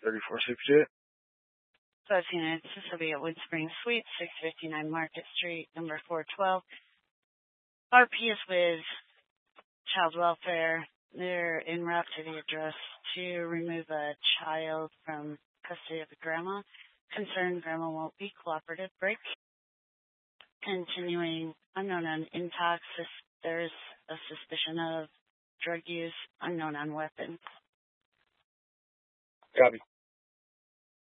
3468. South United Mississippi at Wood Spring Suites, 659 Market Street, number 412. RP is with Child Welfare. They're en route to the address to remove a child from custody of the grandma. Concerned grandma won't be cooperative. Break. Continuing, unknown on intox. There's a suspicion of drug use, unknown on weapon. Copy.